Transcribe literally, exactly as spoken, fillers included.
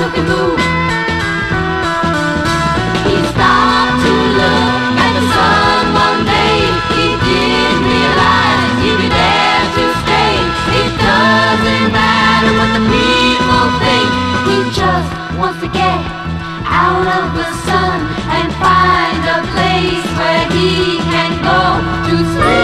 broken mood. He stopped to look at the sun one day. He didn't realize he'd be there to stay. It doesn't matter what the people think. He just wants to get out of the sun and find a place where he can go to sleep.